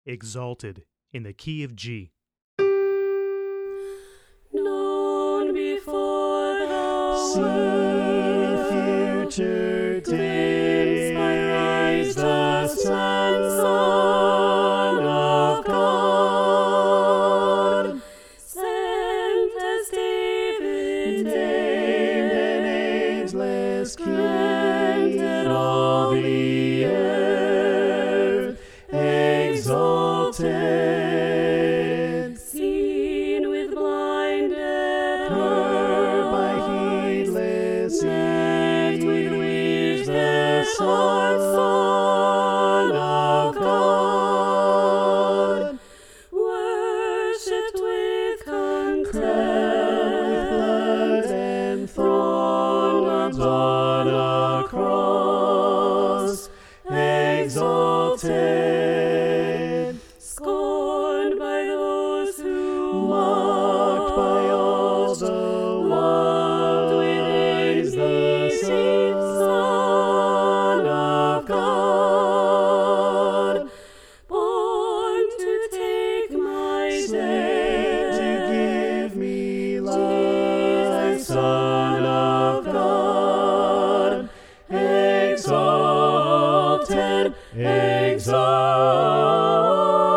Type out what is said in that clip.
exalted in the key of G. Known before the seen future days, by rise the Son Son of God, sent as David named an ageless King, granted all the earth exalted, seen with blinded curbed by eyes, heedless left with ease, the wicked Son of God, worshipped with crowned with contempt, blood and thorns on a cross, exalted, scorned by those who mocked by all the loved with wise, the envy, Son of God, born to take my sent to death, give me life, Jesus, Son of God, exalted, exalted.